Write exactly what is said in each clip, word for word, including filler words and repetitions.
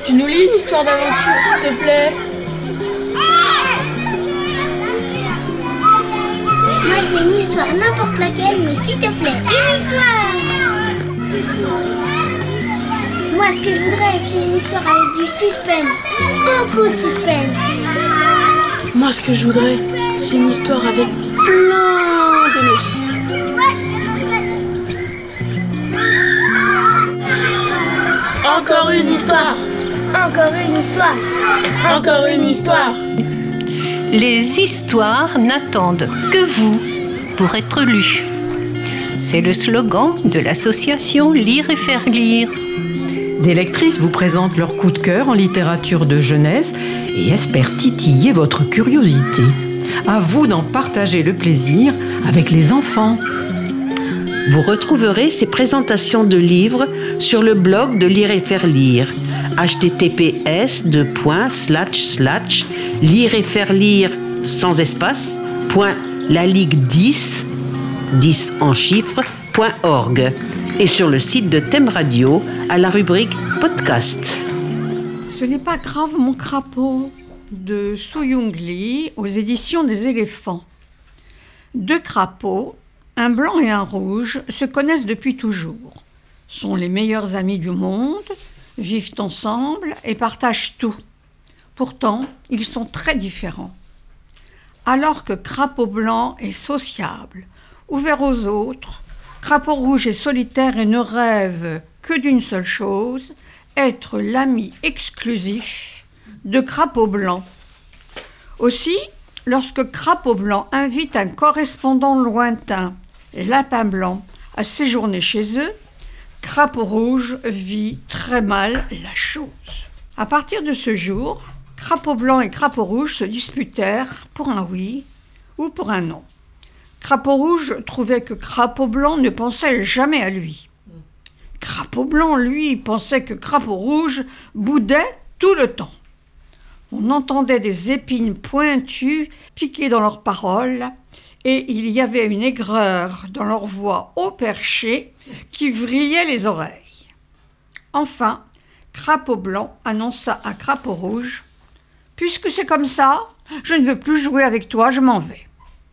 Tu nous lis une histoire d'aventure, s'il te plaît? Moi, je veux une histoire, n'importe laquelle, mais s'il te plaît, une histoire! Moi, ce que je voudrais, c'est une histoire avec du suspense. Beaucoup de suspense. Moi, ce que je voudrais, c'est une histoire avec plein d'émotions. Encore une histoire. Encore une histoire. Encore une histoire. Les histoires n'attendent que vous pour être lues. C'est le slogan de l'association Lire et Faire Lire. Des lectrices vous présentent leur coup de cœur en littérature de jeunesse et espèrent titiller votre curiosité. À vous d'en partager le plaisir avec les enfants. Vous retrouverez ces présentations de livres sur le blog de Lire et Faire Lire. h t t p s deux points slash slash lire et faire lire sans espace point la ligue dix dix en chiffres point org et sur le site de Thème Radio à la rubrique podcast. Ce n'est pas grave mon crapaud de Soo-Young Lee aux éditions des éléphants. Deux crapauds, un blanc et un rouge, se connaissent depuis toujours, sont les meilleurs amis du monde, vivent ensemble et partagent tout. Pourtant, ils sont très différents. Alors que Crapaud Blanc est sociable, ouvert aux autres, Crapaud Rouge est solitaire et ne rêve que d'une seule chose, être l'ami exclusif de Crapaud Blanc. Aussi, lorsque Crapaud Blanc invite un correspondant lointain, Lapin Blanc, à séjourner chez eux, Crapaud Rouge vit très mal la chose. À partir de ce jour, Crapaud Blanc et Crapaud Rouge se disputèrent pour un oui ou pour un non. Crapaud Rouge trouvait que Crapaud Blanc ne pensait jamais à lui. Crapaud Blanc, lui, pensait que Crapaud Rouge boudait tout le temps. On entendait des épines pointues piquer dans leurs paroles et il y avait une aigreur dans leur voix haut perchée qui vrillait les oreilles. Enfin, Crapaud Blanc annonça à Crapaud Rouge « Puisque c'est comme ça, je ne veux plus jouer avec toi, je m'en vais. »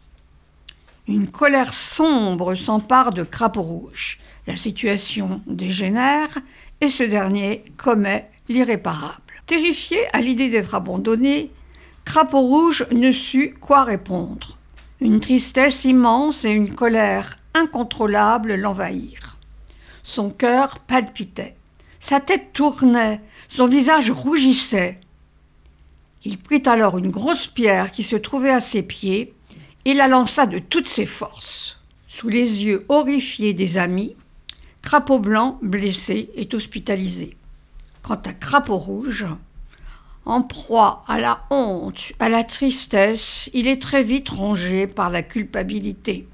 Une colère sombre s'empare de Crapaud Rouge. La situation dégénère et ce dernier commet l'irréparable. Terrifié à l'idée d'être abandonné, Crapaud Rouge ne sut quoi répondre. Une tristesse immense et une colère incontrôlable l'envahirent. Son cœur palpitait, sa tête tournait, son visage rougissait. Il prit alors une grosse pierre qui se trouvait à ses pieds et la lança de toutes ses forces. Sous les yeux horrifiés des amis, Crapaud Blanc, blessé, est hospitalisé. Quant à Crapaud Rouge, en proie à la honte, à la tristesse, il est très vite rongé par la culpabilité.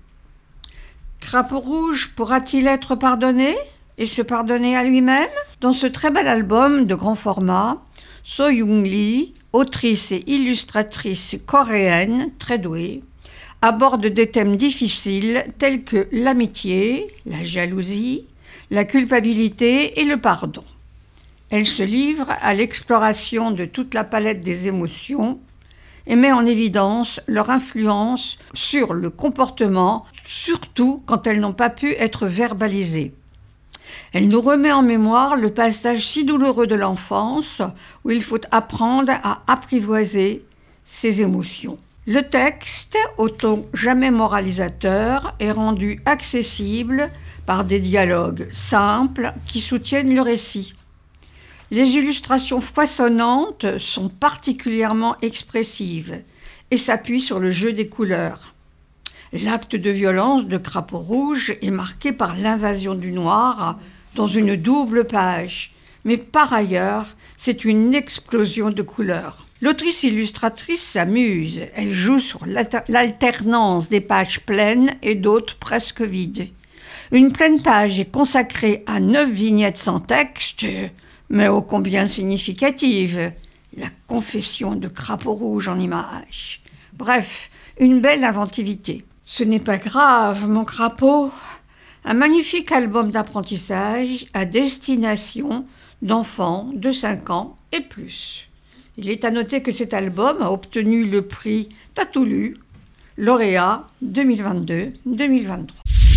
Crapaud Rouge pourra-t-il être pardonné et se pardonner à lui-même? Dans ce très bel album de grand format, Soo-Young Lee, autrice et illustratrice coréenne très douée, aborde des thèmes difficiles tels que l'amitié, la jalousie, la culpabilité et le pardon. Elle se livre à l'exploration de toute la palette des émotions et met en évidence leur influence sur le comportement, surtout quand elles n'ont pas pu être verbalisées. Elle nous remet en mémoire le passage si douloureux de l'enfance où il faut apprendre à apprivoiser ses émotions. Le texte, au ton jamais moralisateur, est rendu accessible par des dialogues simples qui soutiennent le récit. Les illustrations foisonnantes sont particulièrement expressives et s'appuient sur le jeu des couleurs. L'acte de violence de Crapaud Rouge est marqué par l'invasion du noir dans une double page, mais par ailleurs, c'est une explosion de couleurs. L'autrice illustratrice s'amuse, elle joue sur l'alternance des pages pleines et d'autres presque vides. Une pleine page est consacrée à neuf vignettes sans texte, mais ô combien significatives, la confession de Crapaud Rouge en images. Bref, une belle inventivité. Ce n'est pas grave, mon crapaud. Un magnifique album d'apprentissage à destination d'enfants de cinq ans et plus. Il est à noter que cet album a obtenu le prix Tatoulu, lauréat deux mille vingt-deux deux mille vingt-trois.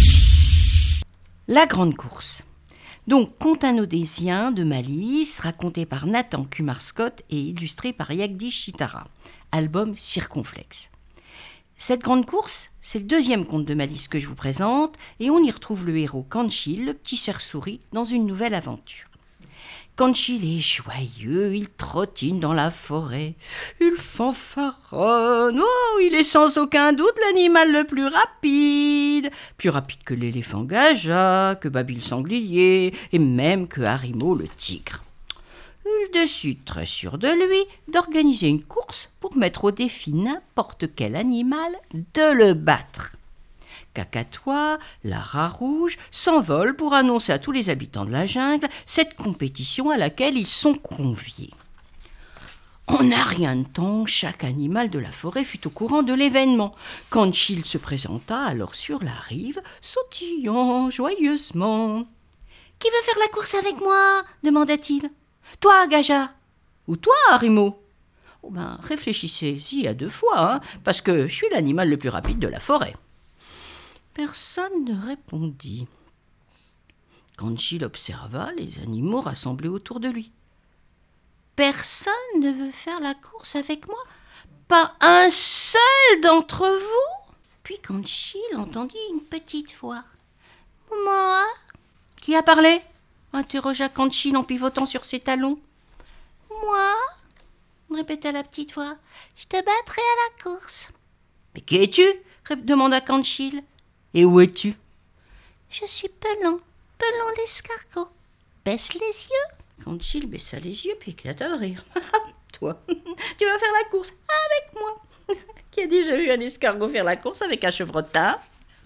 La grande course. Donc, conte indonésien de Malice, raconté par Nathan Kumar-Scott et illustré par Jagdish Chitara. Album Circonflexe. Cette grande course, c'est le deuxième conte de Malice que je vous présente, et on y retrouve le héros Kanchil, le petit cerf-souris, dans une nouvelle aventure. Kanchil est joyeux, il trottine dans la forêt, il fanfaronne, oh, il est sans aucun doute l'animal le plus rapide, plus rapide que l'éléphant Gaja, que Babi le sanglier, et même que Harimo le tigre. Il décide, très sûr de lui, d'organiser une course pour mettre au défi n'importe quel animal de le battre. Kakatoa, la rat rouge, s'envolent pour annoncer à tous les habitants de la jungle cette compétition à laquelle ils sont conviés. En un rien de temps, chaque animal de la forêt fut au courant de l'événement. Kanchil se présenta alors sur la rive, sautillant joyeusement. « Qui veut faire la course avec moi ?» demanda-t-il. « Toi, Gaja !»« Ou toi, Harimo ?» Oh ben, réfléchissez-y à deux fois, hein, parce que je suis l'animal le plus rapide de la forêt. Personne ne répondit. Kanchil observa les animaux rassemblés autour de lui. « Personne ne veut faire la course avec moi ? Pas un seul d'entre vous ?» Puis Kanchil entendit une petite voix. « Moi ?» Qui a parlé ? Interrogea Kanchil en pivotant sur ses talons. « Moi ?» répéta la petite voix. « Je te battrai à la course. »« Mais qui es-tu » demanda Kanchil. « Et où es-tu ?»« Je suis Pelon, Pelon l'escargot. Baisse les yeux. » Kanchil baissa les yeux puis éclata de rire. « Toi, tu vas faire la course avec moi. Qui a déjà vu un escargot faire la course avec un chevrotin ?»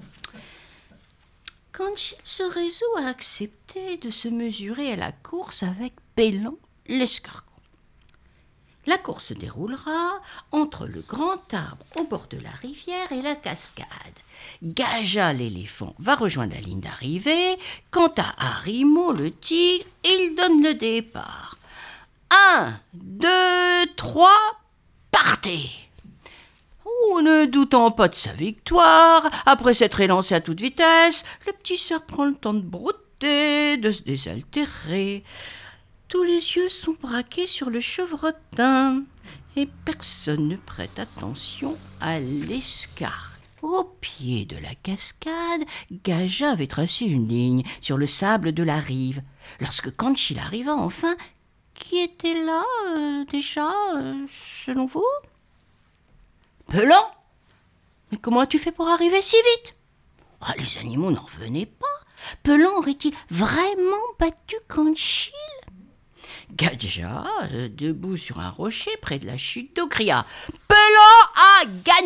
Kanchil se résout à accepter de se mesurer à la course avec Pelon l'escargot. La course se déroulera entre le grand arbre au bord de la rivière et la cascade. Gaja l'éléphant va rejoindre la ligne d'arrivée. Quant à Harimo le tigre, il donne le départ. Un, deux, trois, partez! Oh, ne doutant pas de sa victoire, après s'être élancé à toute vitesse, le petit cerf prend le temps de brouter, de se désaltérer. Tous les yeux sont braqués sur le chevrotin et personne ne prête attention à l'escargot. Au pied de la cascade, Gaja avait tracé une ligne sur le sable de la rive. Lorsque Kanchil arriva enfin, qui était là euh, déjà, euh, selon vous ? Pelon ? Mais comment as-tu fait pour arriver si vite ? Oh, les animaux n'en revenaient pas. Pelon aurait-il vraiment battu Kanchil ? Gaja, euh, debout sur un rocher près de la chute d'eau, cria « Pelon a gagné !»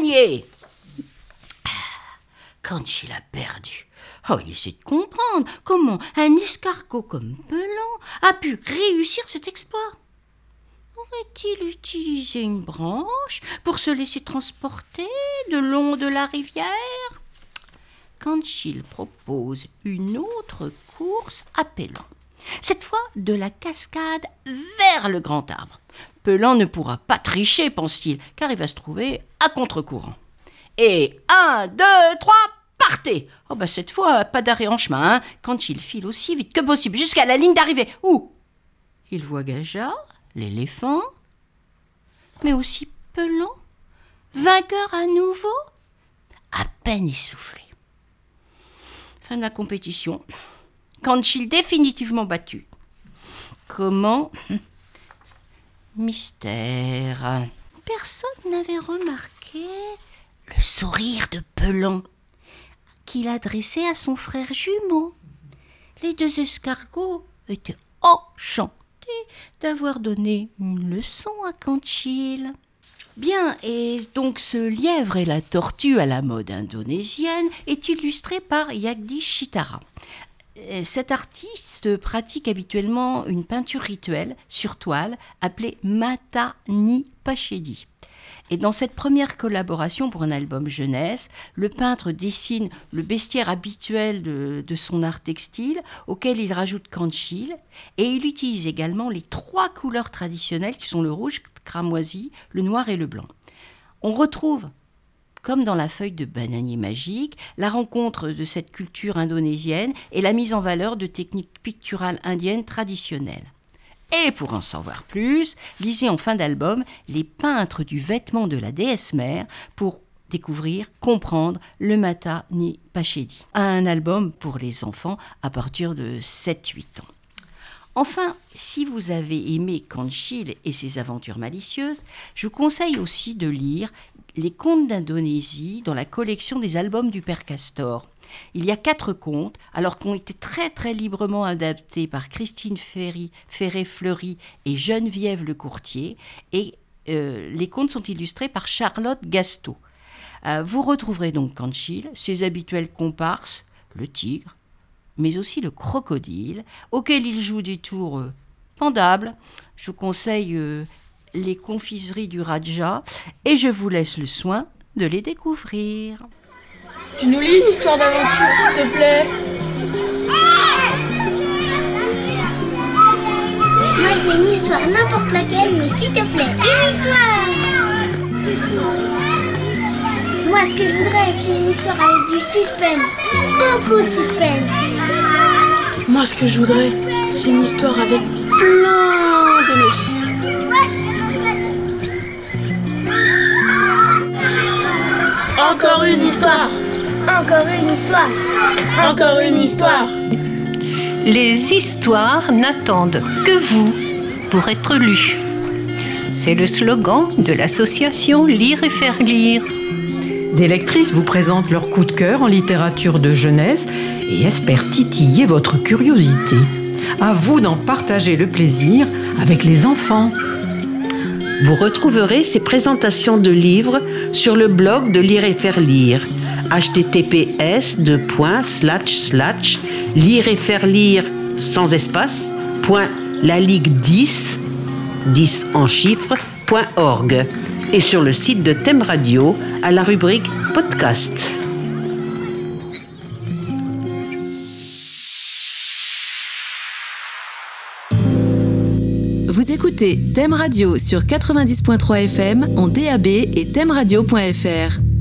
Kanchil a perdu. Oh, il essaie de comprendre comment un escargot comme Pelon a pu réussir cet exploit. Aurait-il utilisé une branche pour se laisser transporter de long de la rivière ? Kanchil propose une autre course à Pelon. Cette fois de la cascade vers le grand arbre. Pelon ne pourra pas tricher, pense-t-il, car il va se trouver à contre-courant. Et un, deux, trois, partez! Oh bah cette fois, pas d'arrêt en chemin, hein, Kanchil file aussi vite que possible jusqu'à la ligne d'arrivée. Où il voit Gaja, l'éléphant, mais aussi Pelon, vainqueur à nouveau, à peine essoufflé. Fin de la compétition. Kanchil définitivement battu. Comment ? Mystère. Personne n'avait remarqué le sourire de Pelon qu'il adressait à son frère jumeau. Les deux escargots étaient enchantés d'avoir donné une leçon à Kanchil. Bien, et donc ce lièvre et la tortue à la mode indonésienne est illustré par Jagdish Chitara. Cet artiste pratique habituellement une peinture rituelle sur toile appelée Mata ni Pachedi. Et dans cette première collaboration pour un album jeunesse, le peintre dessine le bestiaire habituel de, de son art textile, auquel il rajoute Kanchil, et il utilise également les trois couleurs traditionnelles qui sont le rouge cramoisi, le noir et le blanc. On retrouve, comme dans la feuille de bananier magique, la rencontre de cette culture indonésienne et la mise en valeur de techniques picturales indiennes traditionnelles. Et pour en savoir plus, lisez en fin d'album Les peintres du vêtement de la déesse mère pour découvrir, comprendre le Mata ni Pachedi. Un album pour les enfants à partir de sept huit ans. Enfin, si vous avez aimé Kanchil et ses aventures malicieuses, je vous conseille aussi de lire Les contes d'Indonésie dans la collection des albums du Père Castor. Il y a quatre contes, alors qu'ont été très très librement adaptés par Christine Ferry, Ferré-Fleury et Geneviève Lecourtier, et euh, les contes sont illustrés par Charlotte Gasteau. Euh, vous retrouverez donc Kanchil, ses habituels comparses, le tigre, mais aussi le crocodile, auquel il joue des tours euh, pendables. Je vous conseille euh, les confiseries du Raja, et je vous laisse le soin de les découvrir. Tu nous lis une histoire d'aventure, s'il te plaît? Moi, je veux une histoire, n'importe laquelle, mais s'il te plaît, une histoire. Moi, ce que je voudrais, c'est une histoire avec du suspense. Beaucoup de suspense. Moi, ce que je voudrais, c'est une histoire avec plein de magie. Encore une histoire. Encore une histoire. Encore une histoire. Les histoires n'attendent que vous pour être lues. C'est le slogan de l'association Lire et Faire Lire. Des lectrices vous présentent leur coup de cœur en littérature de jeunesse et espèrent titiller votre curiosité. À vous d'en partager le plaisir avec les enfants. Vous retrouverez ces présentations de livres sur le blog de Lire et Faire Lire. h t t p s deux points slash slash lire et faire lire sans espace point la ligue dix dix en chiffres point org et sur le site de Thème Radio à la rubrique podcast. Vous écoutez Thème Radio sur quatre-vingt-dix point trois F M en D A B et thème radio point F R.